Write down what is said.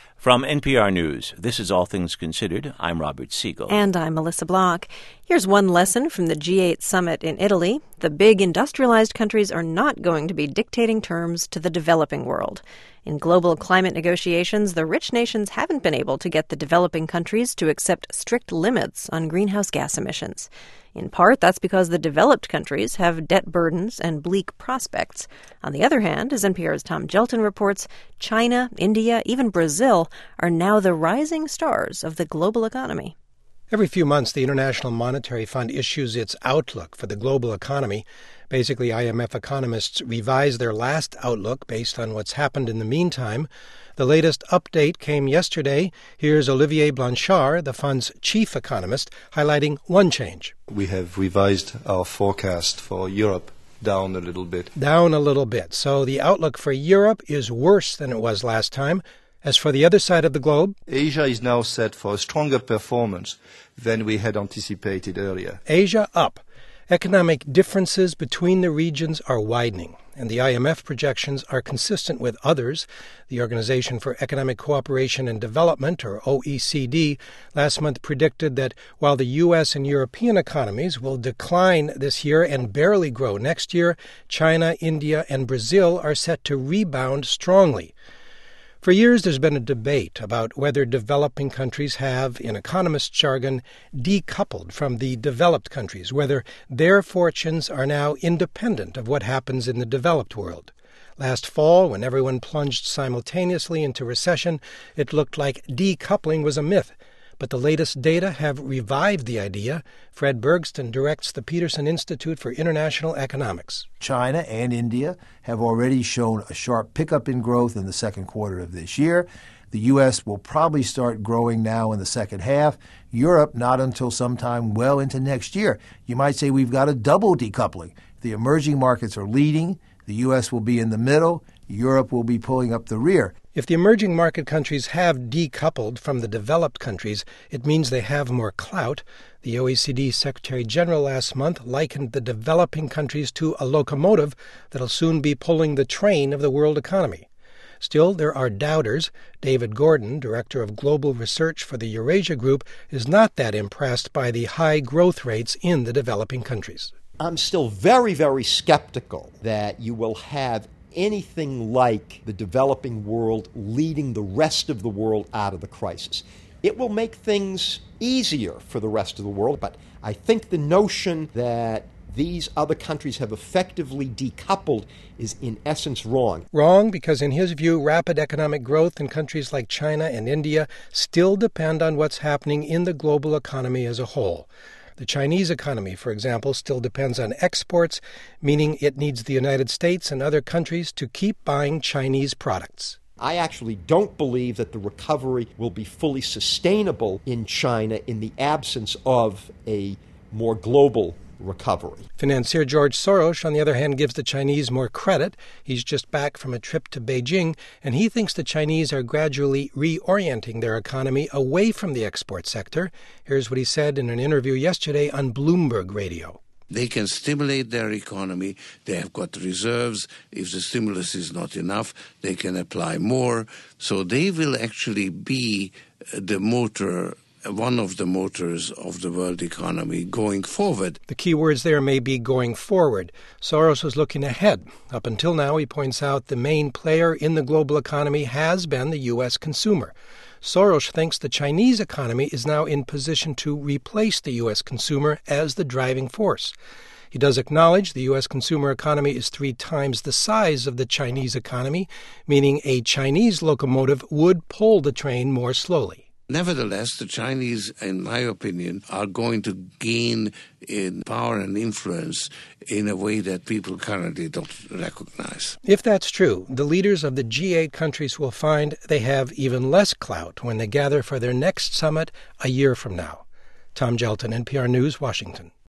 From NPR News, this is All Things Considered. I'm Robert Siegel. And I'm Melissa Block. Here's one lesson from the G8 summit in Italy. The big industrialized countries are not going to be dictating terms to the developing world. In global climate negotiations, the rich nations haven't been able to get the developing countries to accept strict limits on greenhouse gas emissions. In part, that's because the developed countries have debt burdens and bleak prospects. On the other hand, as NPR's Tom Gelton reports, China, India, even Brazil are now the rising stars of the global economy. Every few months, the International Monetary Fund issues its outlook for the global economy. Basically, IMF economists revise their last outlook based on what's happened in the meantime. The latest update came yesterday. Here's Olivier Blanchard, the fund's chief economist, highlighting one change. We have revised our forecast for Europe down a little bit. Down a little bit. So the outlook for Europe is worse than it was last time. As for the other side of the globe, Asia is now set for a stronger performance than we had anticipated earlier. Asia up. Economic differences between the regions are widening, and the IMF projections are consistent with others. The Organization for Economic Cooperation and Development, or OECD, last month predicted that while the U.S. and European economies will decline this year and barely grow next year, China, India, and Brazil are set to rebound strongly. For years, there's been a debate about whether developing countries have, in economist jargon, decoupled from the developed countries, whether their fortunes are now independent of what happens in the developed world. Last fall, when everyone plunged simultaneously into recession, it looked like decoupling was a myth. But the latest data have revived the idea. Fred Bergston directs the Peterson Institute for International Economics. China and India have already shown a sharp pickup in growth in the second quarter of this year. The U.S. will probably start growing now in the second half. Europe, not until sometime well into next year. You might say we've got a double decoupling. The emerging markets are leading. The U.S. will be in the middle. Europe will be pulling up the rear. If the emerging market countries have decoupled from the developed countries, it means they have more clout. The OECD Secretary General last month likened the developing countries to a locomotive that'll soon be pulling the train of the world economy. Still, there are doubters. David Gordon, Director of Global Research for the Eurasia Group, is not that impressed by the high growth rates in the developing countries. I'm still very, very skeptical that you will have anything like the developing world leading the rest of the world out of the crisis. It will make things easier for the rest of the world, but I think the notion that these other countries have effectively decoupled is in essence wrong. Wrong because, in his view, rapid economic growth in countries like China and India still depend on what's happening in the global economy as a whole. The Chinese economy, for example, still depends on exports, meaning it needs the United States and other countries to keep buying Chinese products. I actually don't believe that the recovery will be fully sustainable in China in the absence of a more global recovery. Financier George Soros, on the other hand, gives the Chinese more credit. He's just back from a trip to Beijing, and he thinks the Chinese are gradually reorienting their economy away from the export sector. Here's what he said in an interview yesterday on Bloomberg Radio. They can stimulate their economy. They have got reserves. If the stimulus is not enough, they can apply more. So they will actually be the motor, one of the motors of the world economy going forward. The key words there may be going forward. Soros was looking ahead. Up until now, he points out, the main player in the global economy has been the U.S. consumer. Soros thinks the Chinese economy is now in position to replace the U.S. consumer as the driving force. He does acknowledge the U.S. consumer economy is 3 times the size of the Chinese economy, meaning a Chinese locomotive would pull the train more slowly. Nevertheless, the Chinese, in my opinion, are going to gain in power and influence in a way that people currently don't recognize. If that's true, the leaders of the G8 countries will find they have even less clout when they gather for their next summit a year from now. Tom Gelton, NPR News, Washington.